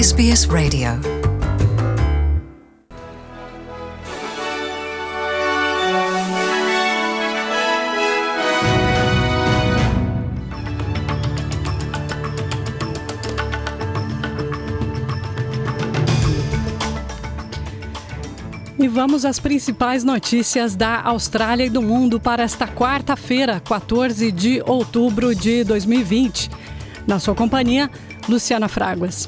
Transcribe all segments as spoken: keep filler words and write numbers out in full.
S B S Radio. E vamos às principais notícias da Austrália e do mundo para esta quarta-feira, quatorze de outubro de dois mil e vinte. Na sua companhia, Luciana Fraguas.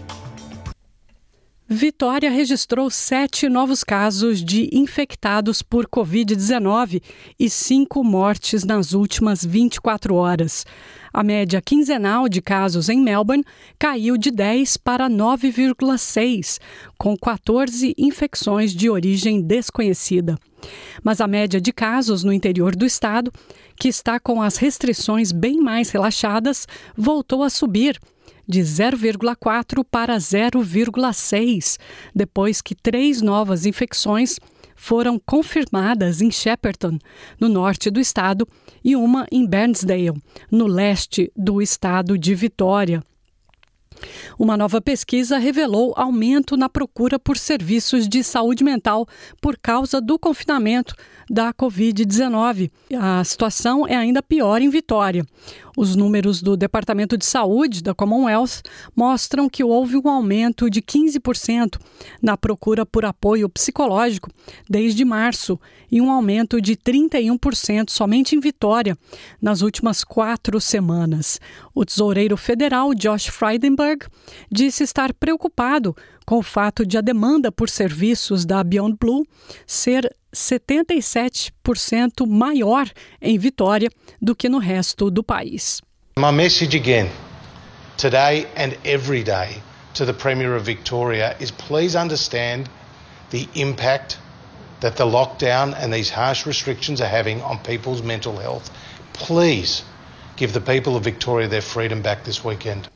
Vitória registrou sete novos casos de infectados por covid dezenove e cinco mortes nas últimas vinte e quatro horas. A média quinzenal de casos em Melbourne caiu de dez para nove vírgula seis, com quatorze infecções de origem desconhecida. Mas a média de casos no interior do estado, que está com as restrições bem mais relaxadas, voltou a subir, de zero vírgula quatro para zero vírgula seis, depois que três novas infecções foram confirmadas em Shepparton, no norte do estado, e uma em Bairnsdale, no leste do estado de Vitória. Uma nova pesquisa revelou aumento na procura por serviços de saúde mental por causa do confinamento da covid dezenove. A situação é ainda pior em Vitória. Os números do Departamento de Saúde da Commonwealth mostram que houve um aumento de quinze por cento na procura por apoio psicológico desde março e um aumento de trinta e um por cento somente em Vitória nas últimas quatro semanas. O tesoureiro federal Josh Frydenberg disse estar preocupado com o fato de a demanda por serviços da Beyond Blue ser setenta e sete por cento maior em Vitória do que no resto do país. My message again, today and every day, to the Premier of Victoria is please understand the impact that the lockdown and these harsh restrictions are having on people's mental health. Please give the people of Victoria their freedom back this weekend.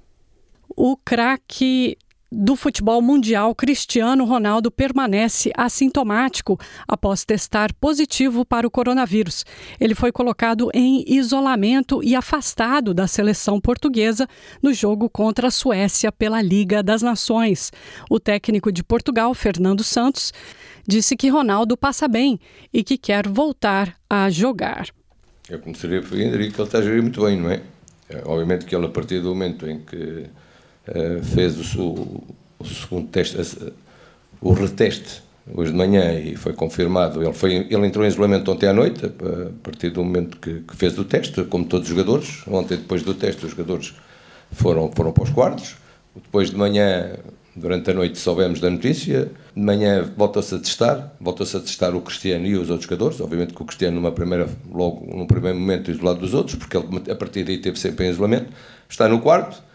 O craque do futebol mundial, Cristiano Ronaldo, permanece assintomático após testar positivo para o coronavírus. Ele foi colocado em isolamento e afastado da seleção portuguesa no jogo contra a Suécia pela Liga das Nações. O técnico de Portugal, Fernando Santos, disse que Ronaldo passa bem e que quer voltar a jogar. Eu começaria por dizer que ele está a gerir muito bem, não é? Obviamente que ele, a partir do momento em que Uh, fez o, o segundo teste, uh, o reteste hoje de manhã e foi confirmado. Ele, foi, ele entrou em isolamento ontem à noite, a, a partir do momento que, que fez o teste, como todos os jogadores. Ontem, depois do teste, os jogadores foram, foram para os quartos. Depois de manhã, durante a noite, soubemos da notícia. De manhã voltou-se a testar, voltou-se a testar o Cristiano e os outros jogadores. Obviamente que o Cristiano, numa primeira, logo num primeiro momento, isolado dos outros, porque ele, a partir daí, esteve sempre em isolamento. Está no quarto.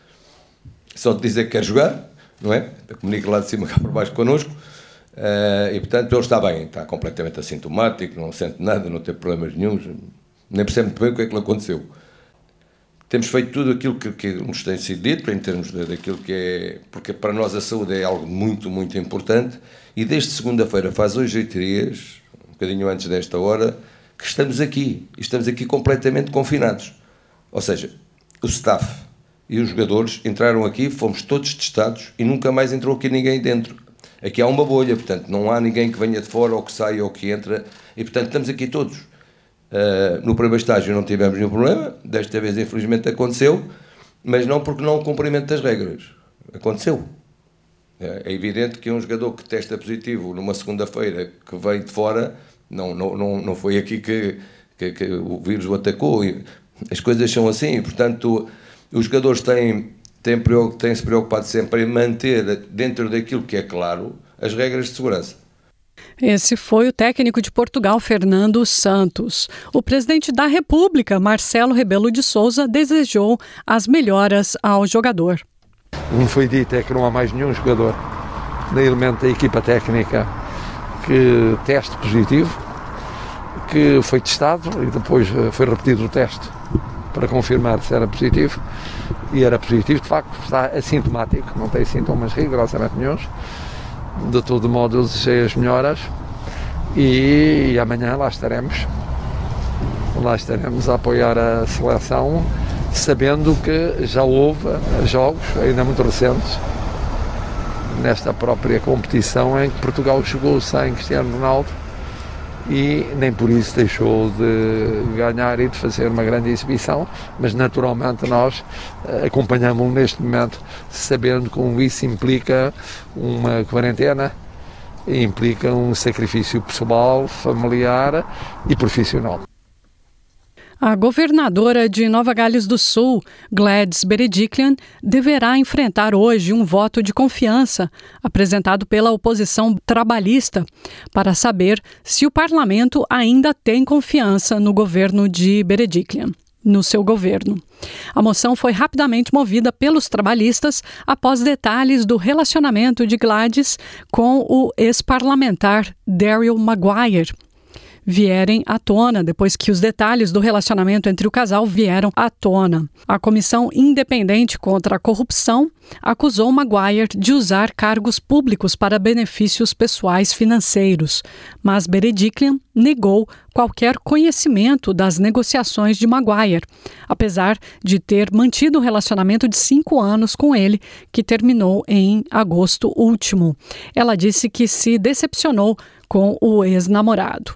Só te dizer que quer jogar, não é? Comunica lá de cima cá para baixo connosco. Uh, e, portanto, ele está bem, está completamente assintomático, não sente nada, não tem problemas nenhums, nem percebe muito bem o que é que lhe aconteceu. Temos feito tudo aquilo que, que nos tem sido dito, em termos de, daquilo que é... Porque para nós a saúde é algo muito, muito importante. E desde segunda-feira, faz hoje oito dias, um bocadinho antes desta hora, que estamos aqui. E estamos aqui completamente confinados. Ou seja, o staff e os jogadores entraram aqui, fomos todos testados e nunca mais entrou aqui ninguém dentro. Aqui há uma bolha, portanto, não há ninguém que venha de fora ou que saia ou que entra, e portanto estamos aqui todos. Uh, no primeiro estágio não tivemos nenhum problema, desta vez infelizmente aconteceu, mas não porque não cumprimento das regras. Aconteceu. É evidente que um jogador que testa positivo numa segunda-feira, que vem de fora, não, não, não, não foi aqui que, que, que o vírus o atacou. As coisas são assim, e portanto os jogadores têm, têm, têm se preocupado sempre em manter dentro daquilo que é claro as regras de segurança. Esse foi o técnico de Portugal, Fernando Santos. O presidente da República, Marcelo Rebelo de Sousa, desejou as melhoras ao jogador. Como foi dito, é que não há mais nenhum jogador nem elemento da equipa técnica que teste positivo, que foi testado e depois foi repetido o teste para confirmar se era positivo, e era positivo, de facto, está assintomático, não tem sintomas rigorosamente nenhuns. De todo modo, eu desejei as melhoras e, e amanhã lá estaremos, lá estaremos a apoiar a seleção, sabendo que já houve jogos, ainda muito recentes, nesta própria competição em que Portugal chegou sem Cristiano Ronaldo e nem por isso deixou de ganhar e de fazer uma grande exibição, mas naturalmente nós acompanhamos neste momento sabendo como isso implica uma quarentena, implica um sacrifício pessoal, familiar e profissional. A governadora de Nova Gales do Sul, Gladys Berejiklian, deverá enfrentar hoje um voto de confiança apresentado pela oposição trabalhista para saber se o parlamento ainda tem confiança no governo de Berejiklian, no seu governo. A moção foi rapidamente movida pelos trabalhistas após detalhes do relacionamento de Gladys com o ex-parlamentar Daryl Maguire vierem à tona, depois que os detalhes do relacionamento entre o casal vieram à tona. A Comissão Independente contra a Corrupção acusou Maguire de usar cargos públicos para benefícios pessoais financeiros, mas Berejiklian negou qualquer conhecimento das negociações de Maguire, apesar de ter mantido um relacionamento de cinco anos com ele, que terminou em agosto último. Ela disse que se decepcionou com o ex-namorado.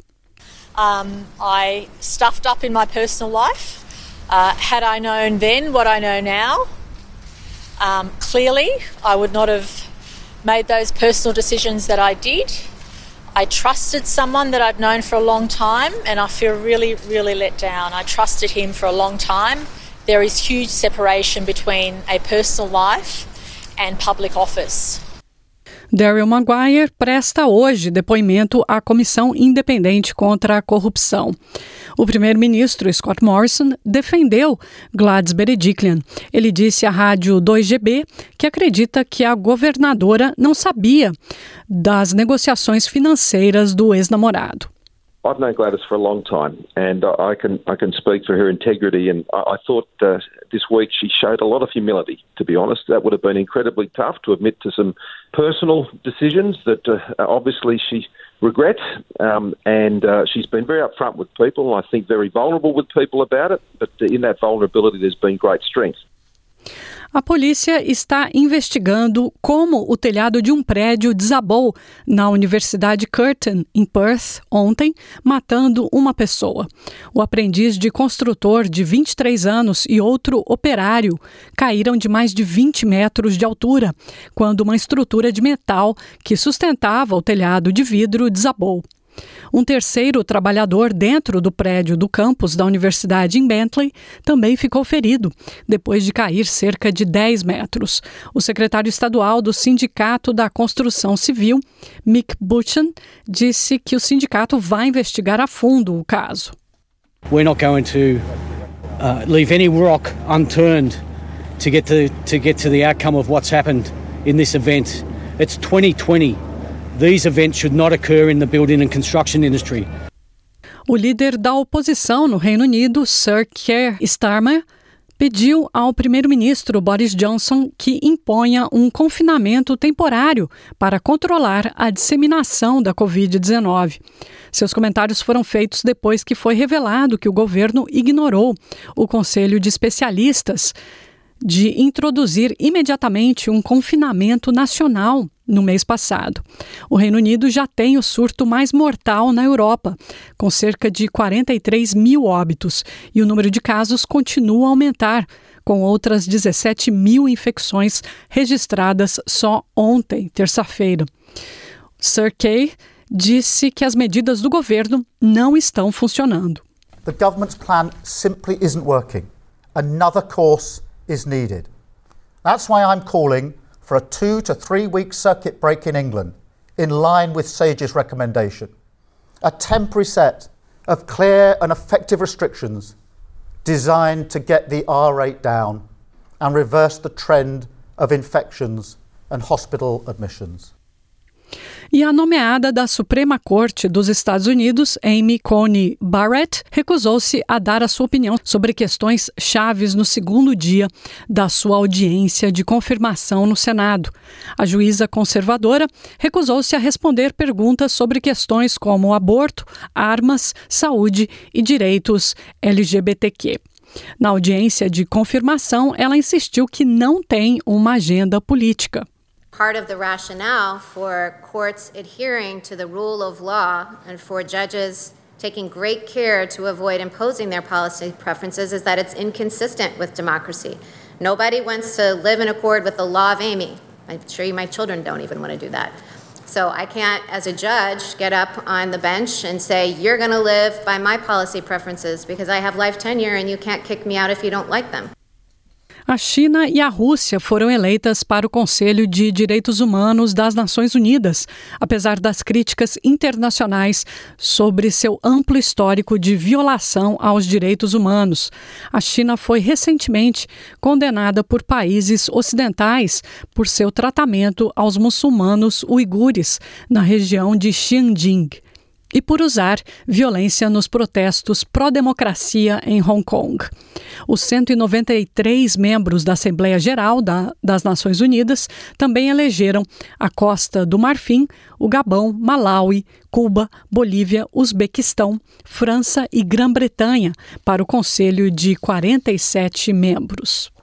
Um, I stuffed up in my personal life. Uh, had I known then what I know now, um, clearly I would not have made those personal decisions that I did. I trusted someone that I'd known for a long time, and I feel really, really let down. I trusted him for a long time. There is huge separation between a personal life and public office. Daryl Maguire presta hoje depoimento à Comissão Independente contra a Corrupção. O primeiro-ministro Scott Morrison defendeu Gladys Berejiklian. Ele disse à rádio dois G B que acredita que a governadora não sabia das negociações financeiras do ex-namorado. I've known Gladys for a long time, and I can I can speak for her integrity. And I, I thought uh, this week she showed a lot of humility. To be honest, that would have been incredibly tough to admit to some personal decisions that uh, obviously she regrets. Um, and uh, she's been very upfront with people. I think very vulnerable with people about it. But in that vulnerability, there's been great strength. A polícia está investigando como o telhado de um prédio desabou na Universidade Curtin, em Perth, ontem, matando uma pessoa. O aprendiz de construtor de vinte e três anos e outro operário caíram de mais de vinte metros de altura, quando uma estrutura de metal que sustentava o telhado de vidro desabou. Um terceiro trabalhador dentro do prédio do campus da universidade em Bentley também ficou ferido, depois de cair cerca de dez metros. O secretário estadual do Sindicato da Construção Civil, Mick Buchan, disse que o sindicato vai investigar a fundo o caso. We're not going to uh, leave any rock unturned to get to, to get to the outcome of what's happened in this event. It's twenty twenty. These events should not occur in the building and construction industry. O líder da oposição no Reino Unido, Sir Keir Starmer, pediu ao primeiro-ministro Boris Johnson que imponha um confinamento temporário para controlar a disseminação da covid dezenove. Seus comentários foram feitos depois que foi revelado que o governo ignorou o Conselho de Especialistas de introduzir imediatamente um confinamento nacional no mês passado. O Reino Unido já tem o surto mais mortal na Europa, com cerca de quarenta e três mil óbitos, e o número de casos continua a aumentar, com outras dezessete mil infecções registradas só ontem, terça-feira. Sir Keir disse que as medidas do governo não estão funcionando. The government's plan simply isn't working. Another course is needed. That's why I'm calling for a two to three week circuit break in England, in line with SAGE's recommendation. A temporary set of clear and effective restrictions designed to get the R rate down and reverse the trend of infections and hospital admissions. E a nomeada da Suprema Corte dos Estados Unidos, Amy Coney Barrett, recusou-se a dar a sua opinião sobre questões chaves no segundo dia da sua audiência de confirmação no Senado. A juíza conservadora recusou-se a responder perguntas sobre questões como aborto, armas, saúde e direitos L G B T Q. Na audiência de confirmação, ela insistiu que não tem uma agenda política. Part of the rationale for courts adhering to the rule of law and for judges taking great care to avoid imposing their policy preferences is that it's inconsistent with democracy. Nobody wants to live in accord with the law of Amy. I'm sure my children don't even want to do that. So I can't, as a judge, get up on the bench and say, you're going to live by my policy preferences because I have life tenure and you can't kick me out if you don't like them. A China e a Rússia foram eleitas para o Conselho de Direitos Humanos das Nações Unidas, apesar das críticas internacionais sobre seu amplo histórico de violação aos direitos humanos. A China foi recentemente condenada por países ocidentais por seu tratamento aos muçulmanos uigures na região de Xinjiang e por usar violência nos protestos pró-democracia em Hong Kong. Os cento e noventa e três membros da Assembleia Geral da, das Nações Unidas também elegeram a Costa do Marfim, o Gabão, Malaui, Cuba, Bolívia, Uzbequistão, França e Grã-Bretanha para o Conselho de quarenta e sete membros.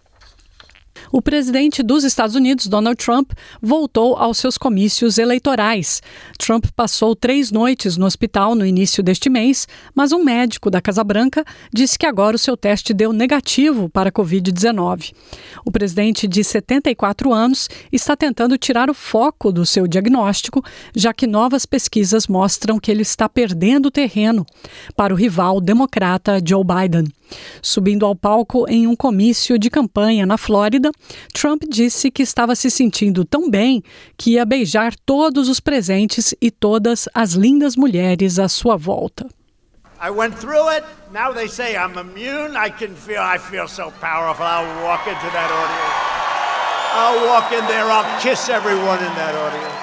O presidente dos Estados Unidos, Donald Trump, voltou aos seus comícios eleitorais. Trump passou três noites no hospital no início deste mês, mas um médico da Casa Branca disse que agora o seu teste deu negativo para a covid dezenove. O presidente, de setenta e quatro anos, está tentando tirar o foco do seu diagnóstico, já que novas pesquisas mostram que ele está perdendo terreno para o rival democrata Joe Biden. Subindo ao palco em um comício de campanha na Flórida, Trump disse que estava se sentindo tão bem que ia beijar todos os presentes e todas as lindas mulheres à sua volta. I went through it. Now they say I'm immune. I can feel I feel so powerful. I'll walk into that audience. I'll walk in there. I'll kiss everyone in that audience.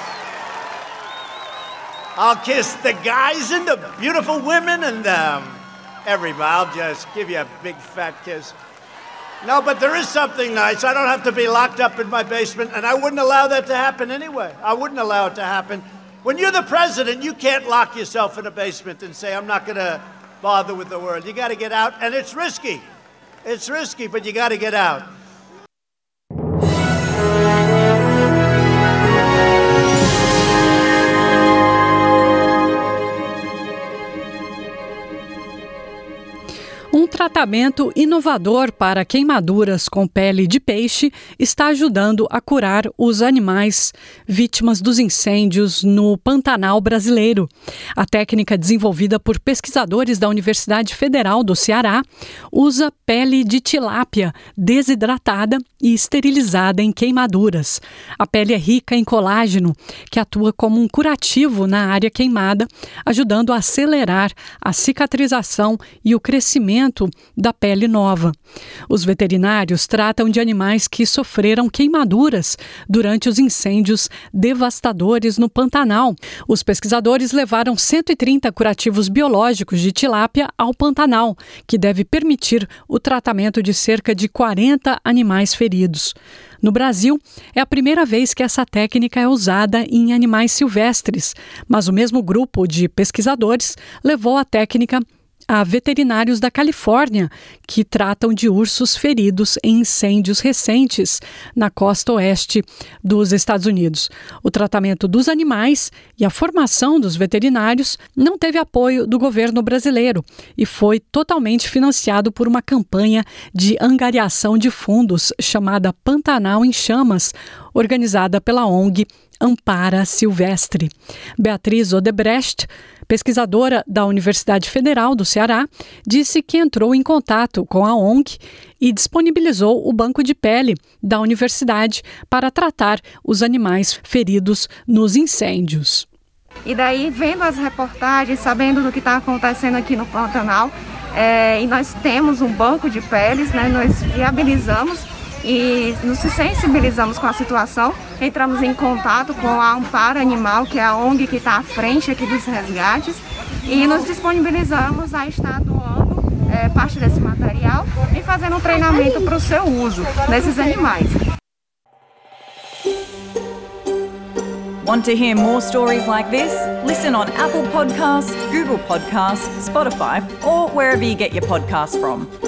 I'll kiss the guys and the beautiful women and um, everybody. I'll just give you a big fat kiss. No, but there is something nice. I don't have to be locked up in my basement, and I wouldn't allow that to happen anyway. I wouldn't allow it to happen. When you're the president, you can't lock yourself in a basement and say, I'm not going to bother with the world. You got to get out, and it's risky. It's risky, but you got to get out. Um tratamento inovador para queimaduras com pele de peixe está ajudando a curar os animais vítimas dos incêndios no Pantanal brasileiro. A técnica, desenvolvida por pesquisadores da Universidade Federal do Ceará, usa pele de tilápia desidratada e esterilizada em queimaduras. A pele é rica em colágeno, que atua como um curativo na área queimada, ajudando a acelerar a cicatrização e o crescimento da pele nova. Os veterinários tratam de animais que sofreram queimaduras durante os incêndios devastadores no Pantanal. Os pesquisadores levaram cento e trinta curativos biológicos de tilápia ao Pantanal, que deve permitir o tratamento de cerca de quarenta animais feridos. No Brasil, é a primeira vez que essa técnica é usada em animais silvestres, mas o mesmo grupo de pesquisadores levou a técnica a veterinários da Califórnia, que tratam de ursos feridos em incêndios recentes na costa oeste dos Estados Unidos. O tratamento dos animais e a formação dos veterinários não teve apoio do governo brasileiro e foi totalmente financiado por uma campanha de angariação de fundos chamada Pantanal em Chamas, organizada pela O N G Ampara Silvestre. Beatriz Odebrecht, pesquisadora da Universidade Federal do Ceará, disse que entrou em contato com a O N G e disponibilizou o banco de pele da universidade para tratar os animais feridos nos incêndios. E daí, vendo as reportagens, sabendo do que está acontecendo aqui no Pantanal, é, e nós temos um banco de peles, né, nós viabilizamos e nos sensibilizamos com a situação, entramos em contato com a Amparo Animal, que é a O N G que está à frente aqui dos resgates, e nos disponibilizamos a estar doando é, parte desse material e fazendo um treinamento para o seu uso desses animais. Want to hear more stories like this? Listen on Apple Podcasts, Google Podcasts, Spotify, or wherever you get your podcasts from.